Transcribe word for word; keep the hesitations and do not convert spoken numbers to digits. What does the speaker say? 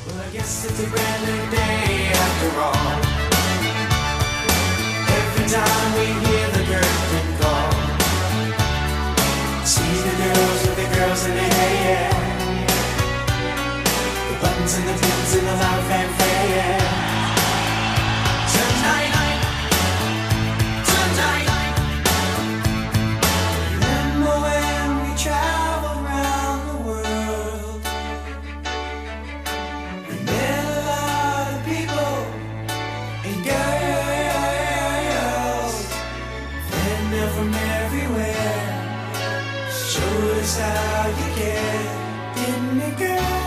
Well, I guess it's a brand new day after all. Every time we hear the curtain call, see the girls with the girls in their hair, the buttons and the pins and the loud fanfare. Tonight, tonight, remember when we traveled around the world? We met a lot of people and girls, and they're from everywhere. Showed us how you care, didn't it, girl?